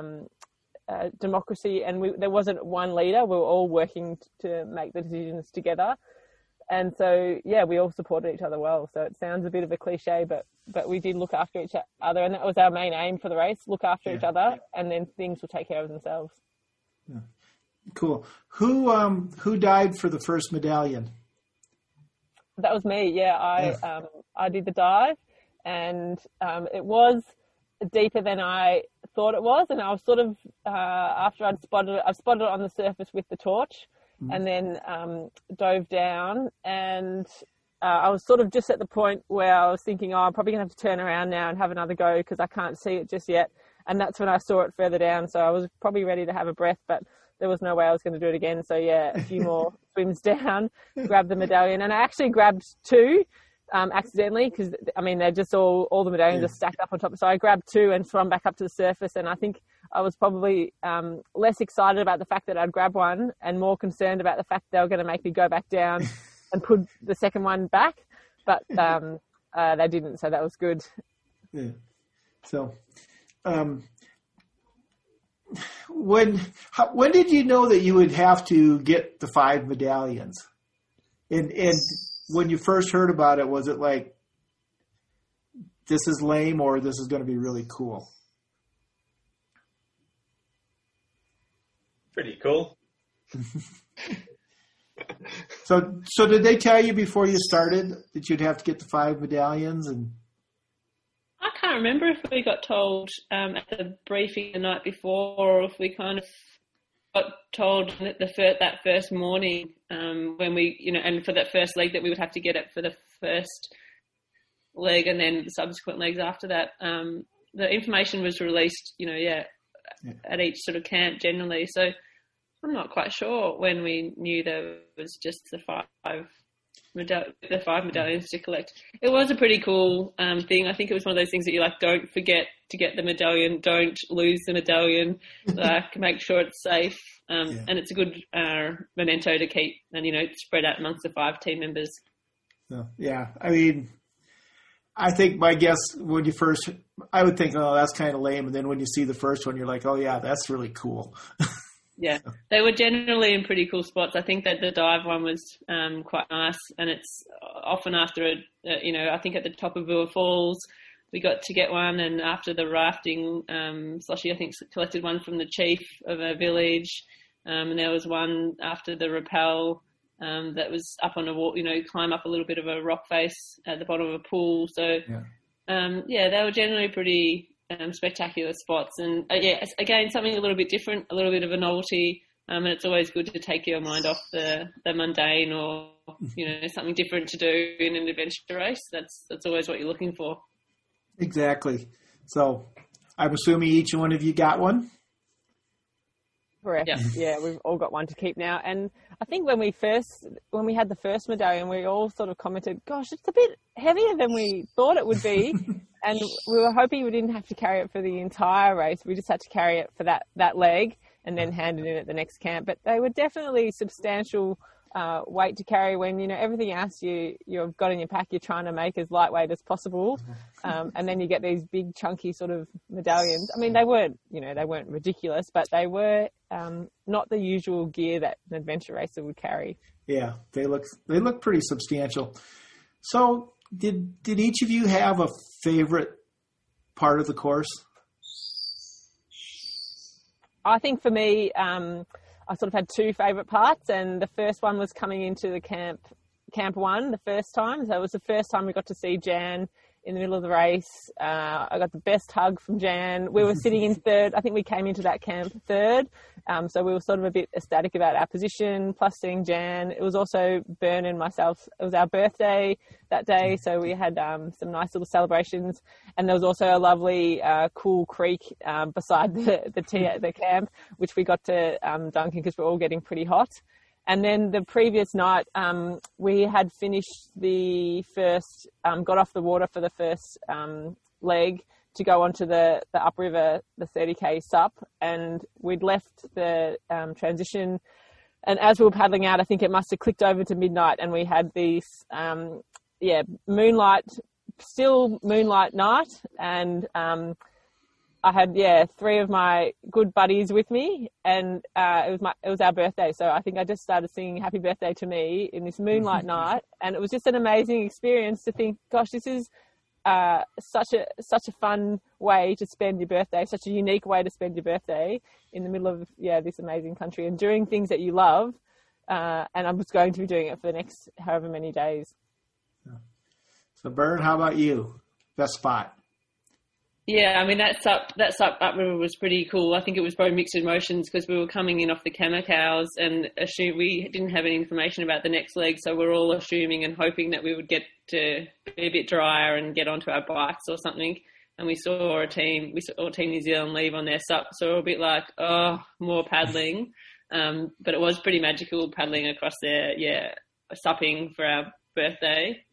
democracy, and there wasn't one leader. We were all working to make the decisions together. And so, we all supported each other well. So it sounds a bit of a cliche, but we did look after each other, and that was our main aim for the race, look after each other, and then things will take care of themselves. Yeah. Cool. Who died for the first medallion? That was me, I did the dive, and it was deeper than I thought it was, and I was sort of, after I spotted it on the surface with the torch, and then dove down, and I was sort of just at the point where I was thinking, I'm probably going to have to turn around now and have another go because I can't see it just yet. And that's when I saw it further down. So I was probably ready to have a breath, but there was no way I was going to do it again. So, a few more swims down, grabbed the medallion. And I actually grabbed two accidentally because, they're just all the medallions are stacked up on top. So I grabbed two and swam back up to the surface. And I think I was probably less excited about the fact that I'd grab one and more concerned about the fact they were going to make me go back down and put the second one back. But they didn't, so that was good. Yeah. So, when did you know that you would have to get the 5 medallions? And when you first heard about it, was it like, this is lame or this is going to be really cool? Pretty cool. So did they tell you before you started that you'd have to get the 5 medallions? And I can't remember if we got told at the briefing the night before, or if we kind of got told that first morning when we, and for that first leg that we would have to get it for the first leg and then the subsequent legs after that. The information was released, at each sort of camp generally. So I'm not quite sure when we knew there was just the 5 medallions to collect. It was a pretty cool thing. I think it was one of those things that you don't forget to get the medallion, don't lose the medallion, make sure it's safe. And it's a good memento to keep and, spread out amongst the 5 team members. So, yeah, I mean, I think my guess when you first, I would think, oh, that's kind of lame. And then when you see the first one, you're like, oh yeah, that's really cool. Yeah, they were generally in pretty cool spots. I think that the dive one was quite nice, and it's often after I think at the top of Bua Falls we got to get one, and after the rafting, Sloshy I think collected one from the chief of a village, and there was one after the rappel that was up on a wall, climb up a little bit of a rock face at the bottom of a pool. So they were generally pretty spectacular spots, and again something a little bit different, a little bit of a novelty, and it's always good to take your mind off the mundane or something different to do in an adventure race. That's always what you're looking for. Exactly. So I'm assuming each one of you got one. Correct. Yeah, we've all got one to keep now. And I think when we had the first medallion, we all sort of commented, gosh, it's a bit heavier than we thought it would be. And we were hoping we didn't have to carry it for the entire race. We just had to carry it for that leg and then hand it in at the next camp. But they were definitely substantial weight to carry when, everything else you've got in your pack, you're trying to make as lightweight as possible. And then you get these big chunky sort of medallions. I mean, they weren't ridiculous, but they were not the usual gear that an adventure racer would carry. Yeah, they look pretty substantial. So did each of you have a favorite part of the course? I think for me, I sort of had 2 favourite parts, and the first one was coming into the camp 1 the first time. So it was the first time we got to see Jan in the middle of the race. I got the best hug from Jan. We were sitting in third. I think we came into that camp third. So we were sort of a bit ecstatic about our position, plus seeing Jan. It was also Bern and myself. It was our birthday that day, so we had some nice little celebrations. And there was also a lovely cool creek beside the camp, which we got to dunk in because we're all getting pretty hot. And then the previous night, we had finished the first, got off the water for the first leg to go onto the upriver, the 30k sup, and we'd left the transition. And as we were paddling out, I think it must have clicked over to midnight, and we had these, moonlight night, and I had 3 of my good buddies with me, and it was our birthday. So I think I just started singing "Happy Birthday" to me in this moonlight night, and it was just an amazing experience to think, gosh, this is such a fun way to spend your birthday, such a unique way to spend your birthday in the middle of this amazing country and doing things that you love. And I was going to be doing it for the next however many days. So, Bern, how about you? Best spot? Yeah, I mean, that sup upriver was pretty cool. I think it was very mixed emotions because we were coming in off the Kamakaus and we didn't have any information about the next leg, so we're all assuming and hoping that we would get to be a bit drier and get onto our bikes or something. And we saw Team New Zealand leave on their sup, so we were a bit like, oh, more paddling. But it was pretty magical paddling across there, supping for our birthday.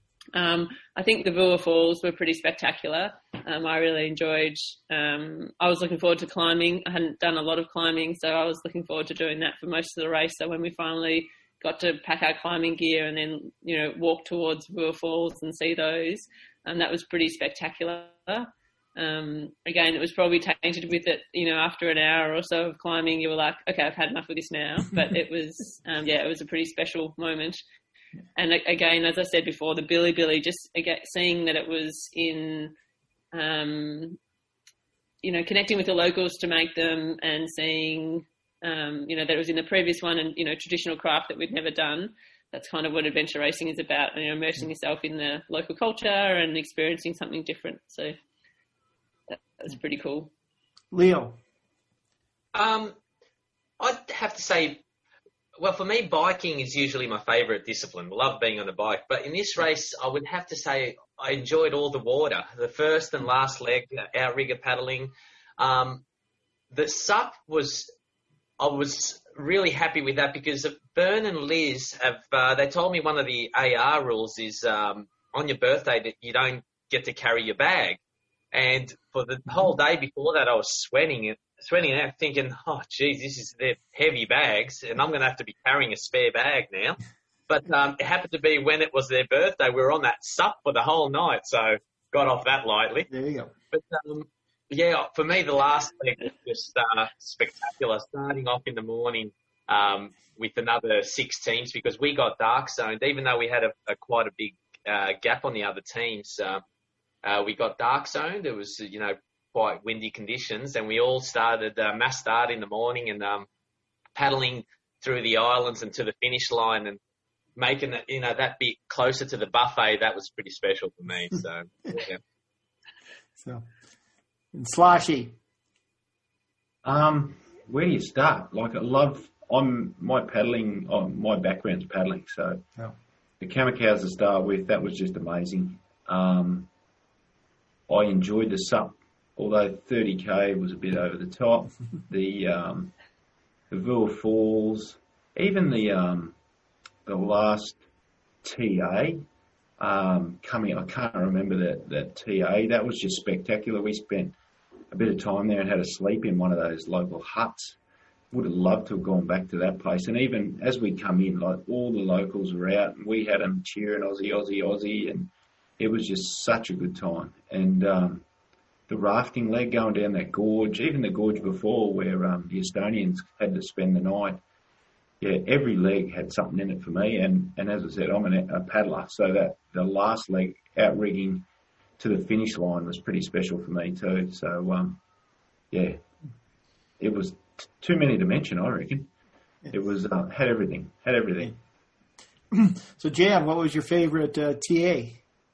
I think the Bua Falls were pretty spectacular. I really enjoyed, I was looking forward to climbing. I hadn't done a lot of climbing, so I was looking forward to doing that for most of the race. So when we finally got to pack our climbing gear and then, walk towards Vua Falls and see those. And that was pretty spectacular. Again, it was probably tainted with it, after an hour or so of climbing, you were like, okay, I've had enough of this now. But it was, it was a pretty special moment. And again, as I said before, the Billy, just again, seeing that it was in, connecting with the locals to make them and seeing, that it was in the previous one and, traditional craft that we'd never done. That's kind of what adventure racing is about, immersing yourself in the local culture and experiencing something different. So that's pretty cool. Leo? I'd have to say, well, for me, biking is usually my favourite discipline. I love being on a bike. But in this race, I would have to say I enjoyed all the water. The first and last leg, outrigger paddling. The SUP I was really happy with that because Bern and Liz they told me one of the AR rules is on your birthday that you don't get to carry your bag. And for the whole day before that, I was sweating out, thinking, oh, geez, they're heavy bags, and I'm going to have to be carrying a spare bag now. But it happened to be when it was their birthday, we were on that SUP for the whole night, so got off that lightly. There you go. But, for me, the last leg was just spectacular, starting off in the morning with another 6 teams because we got dark zoned, even though we had quite a big gap on the other teams. We got dark zoned. It was, quite windy conditions, and we all started mass start in the morning and paddling through the islands and to the finish line and making it, that bit closer to the buffet. That was pretty special for me. So, yeah. So, and Sloshy. Where do you start? Like my background's paddling, so the Kamikaze to start with, that was just amazing. I enjoyed the SUP, although 30k was a bit over the top. The Vua Falls, even the last TA coming, I can't remember that TA. That was just spectacular. We spent a bit of time there and had a sleep in one of those local huts. Would have loved to have gone back to that place. And even as we'd come in, like all the locals were out and we had them cheering Aussie, Aussie, Aussie, and it was just such a good time. And the rafting leg going down that gorge, even the gorge before where the Estonians had to spend the night, every leg had something in it for me. And as I said, I'm a paddler, so that the last leg outrigging to the finish line was pretty special for me too. So, it was too many to mention, I reckon. It was had everything. So, Jan, what was your favorite TA?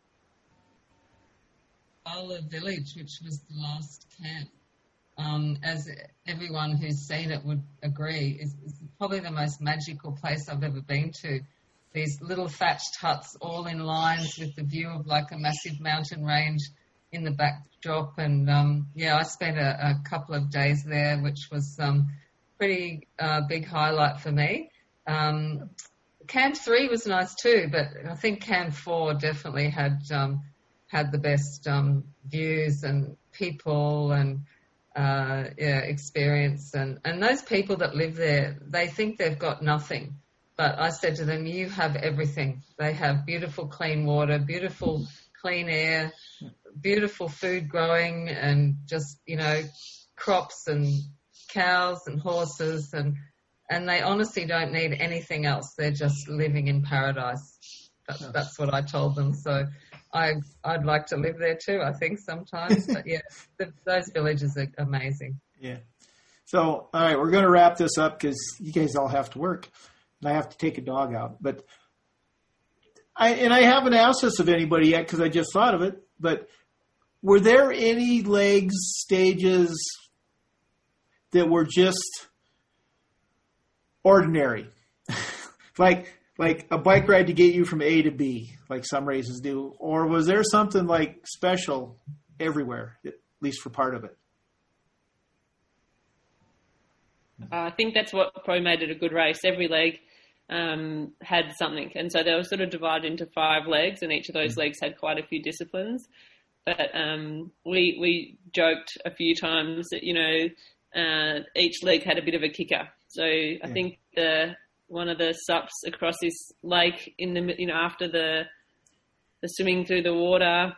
Ola Village, which was the last camp. As everyone who's seen it would agree, is probably the most magical place I've ever been to. These little thatched huts all in lines with the view of like a massive mountain range in the backdrop. And, I spent a couple of days there, which was pretty big highlight for me. Camp 3 was nice too, but I think Camp 4 definitely had the best views and people and experience. And those people that live there, they think they've got nothing. But I said to them, you have everything. They have beautiful clean water, beautiful clean air, beautiful food growing, and just, crops and cows and horses. And they honestly don't need anything else. They're just living in paradise. That's what I told them. So I'd like to live there too, I think, sometimes. But those villages are amazing. Yeah. So, all right, we're going to wrap this up because you guys all have to work, and I have to take a dog out. But I haven't asked this of anybody yet because I just thought of it. But were there any legs, stages that were just ordinary, like a bike ride to get you from A to B, like some races do? Or was there something like special everywhere, at least for part of it? I think that's what probably made it a good race. Every leg had something. And so they were sort of divided into 5 legs, and each of those legs had quite a few disciplines. But we joked a few times that, each leg had a bit of a kicker. So I think the one of the sups across this lake in the, after the swimming through the water,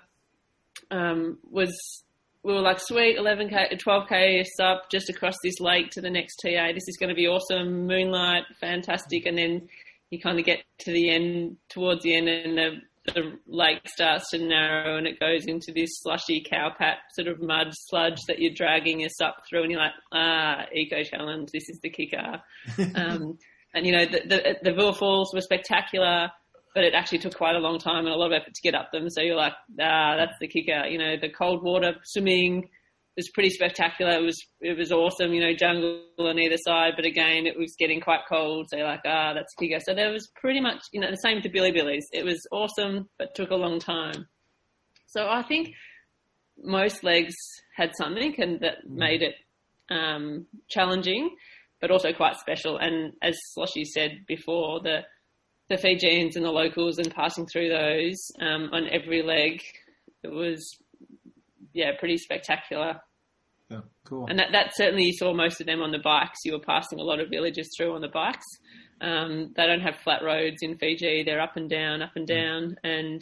we were like, sweet, 11K, 12K sup just across this lake to the next TA. This is going to be awesome. Moonlight, fantastic. And then you kind of get to the end, towards the end, and the lake starts to narrow and it goes into this slushy cowpat sort of mud sludge that you're dragging your sup through, and you're like, Eco Challenge, this is the kicker. And, the Villa Falls were spectacular, but it actually took quite a long time and a lot of effort to get up them. So you're like, that's the kicker. The cold water swimming was pretty spectacular. It was awesome, jungle on either side, but again, it was getting quite cold. So you're like, that's the kicker. So there was pretty much, the same to Billy Billy's. It was awesome, but took a long time. So I think most legs had something and that made it challenging, but also quite special. And as Sloshy said before, the Fijians and the locals and passing through those on every leg, it was, pretty spectacular. Yeah, cool. And that certainly, you saw most of them on the bikes. You were passing a lot of villages through on the bikes. They don't have flat roads in Fiji. They're up and down. And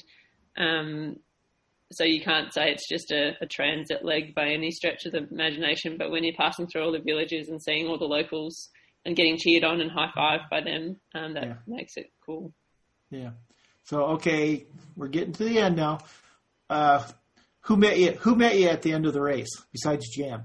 so you can't say it's just a transit leg by any stretch of the imagination. But when you're passing through all the villages and seeing all the locals and getting cheered on and high-fived by them, that makes it cool. Yeah. So, okay, we're getting to the end now. Who met you at the end of the race besides Jam?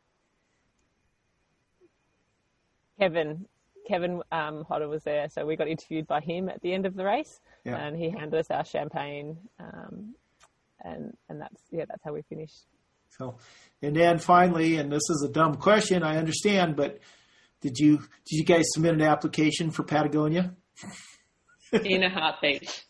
Kevin Hodder was there, so we got interviewed by him at the end of the race, and he handed us our champagne, and that's how we finished. So, and then finally, and this is a dumb question, I understand, but did you guys submit an application for Patagonia? In a heartbeat.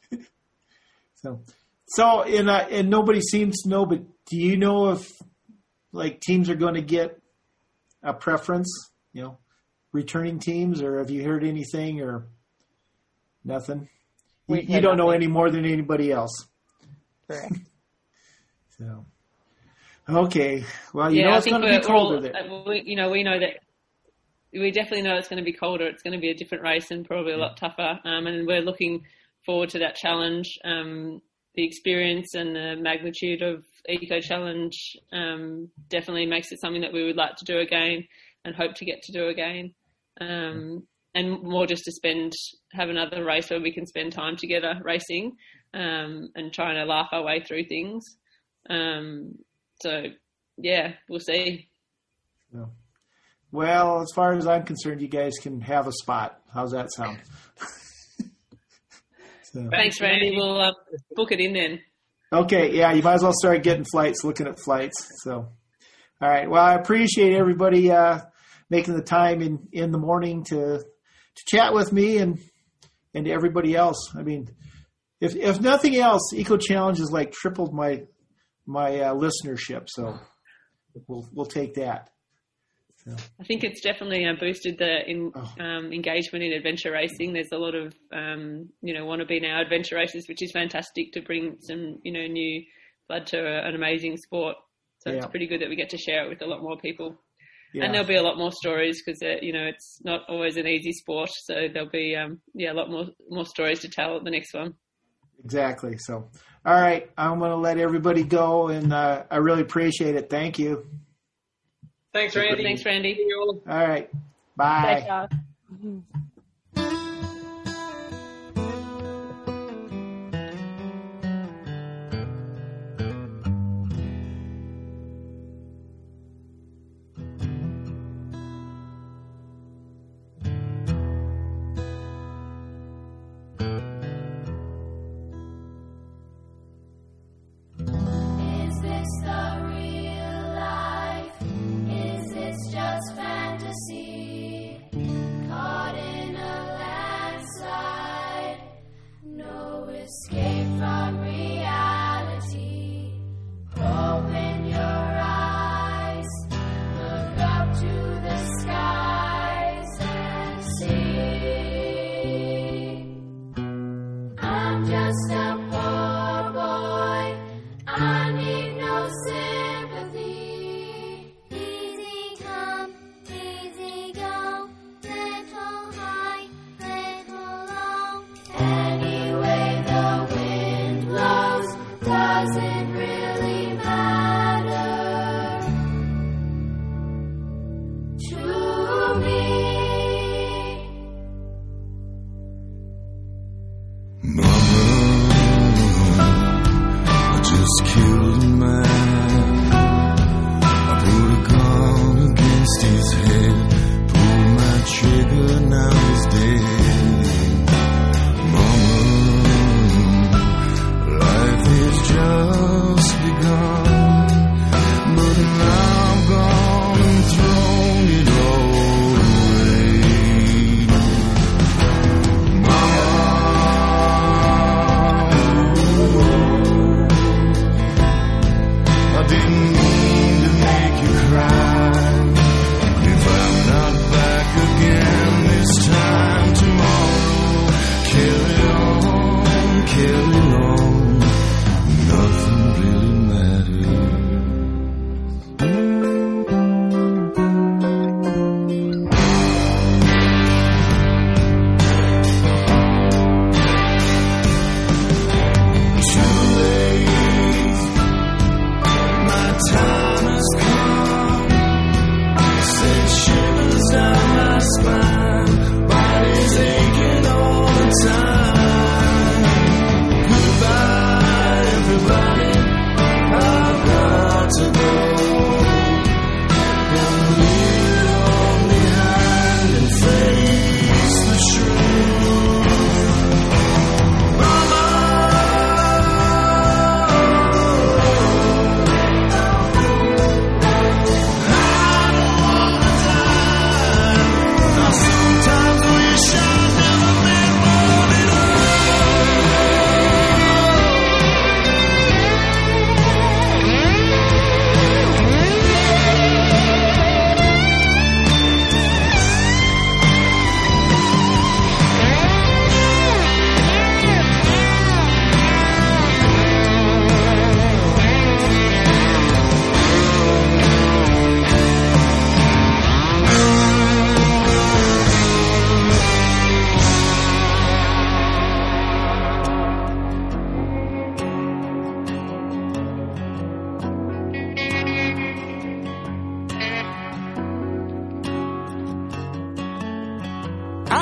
So and nobody seems to know, but do you know if like teams are going to get a preference, returning teams, or have you heard anything or nothing? You don't know any more than anybody else. Correct. So, okay. Well, it's going to be colder there. We know that. We definitely know it's going to be colder. It's going to be a different race and probably a lot tougher. And we're looking forward to that challenge. The experience and the magnitude of Eco Challenge definitely makes it something that we would like to do again and hope to get to do again. And more just to have another race where we can spend time together racing and trying to laugh our way through things. We'll see. Yeah. Well, as far as I'm concerned, you guys can have a spot. How's that sound? Thanks, Randy. We'll book it in then. Okay, yeah, you might as well start getting flights, looking at flights. So, all right. Well, I appreciate everybody making the time in the morning to chat with me and everybody else. I mean, if nothing else, Eco Challenge has like tripled my listenership. So we'll take that. So. I think it's definitely boosted the engagement in adventure racing. There's a lot of, want to be now adventure racers, which is fantastic to bring some, new blood to an amazing sport. So it's pretty good that we get to share it with a lot more people. Yeah. And there'll be a lot more stories because, it's not always an easy sport. So there'll be, a lot more stories to tell at the next one. Exactly. So, all right, I'm going to let everybody go, and I really appreciate it. Thank you. Thanks, Randy. Thanks, Randy. All right. Bye. Pleasure. Just a poor boy, I need no sympathy.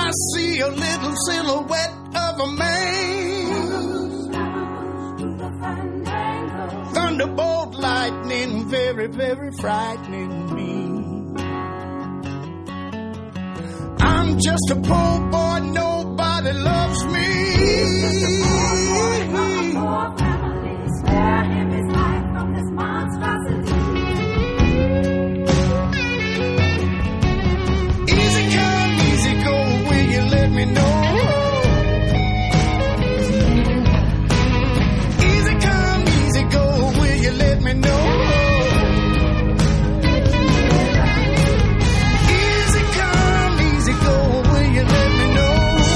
I see a little silhouette of a man. Thunderbolt lightning, very, very frightening me. I'm just a poor boy, nobody loves me. Spare him his life from this monstrosity. Easy come, easy go, will you let me know? Easy come, easy go, will you let me know? Easy come, easy go, will you let me know?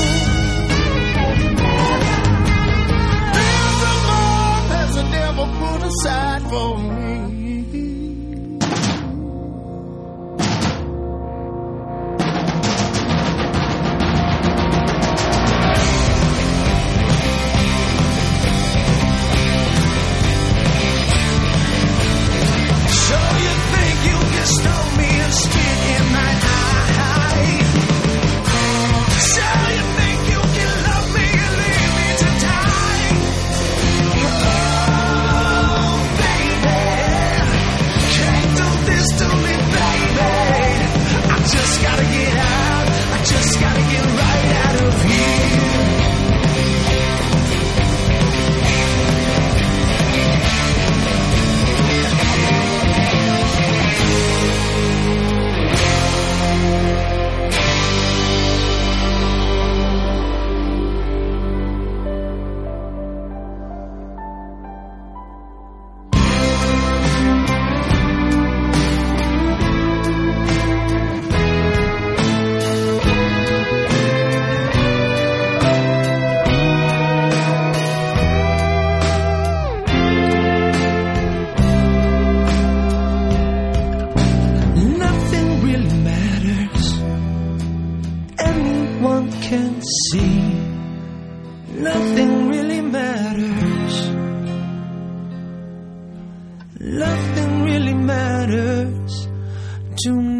There's a more that the devil put aside for me. So you think you can stone me and spit in my eye? So you think you can love me and leave me to die? Oh, baby, can't do this to me, baby. I just gotta get out. I just gotta get right out of here. Nothing really matters. Anyone can see. Nothing really matters. Nothing really matters to me.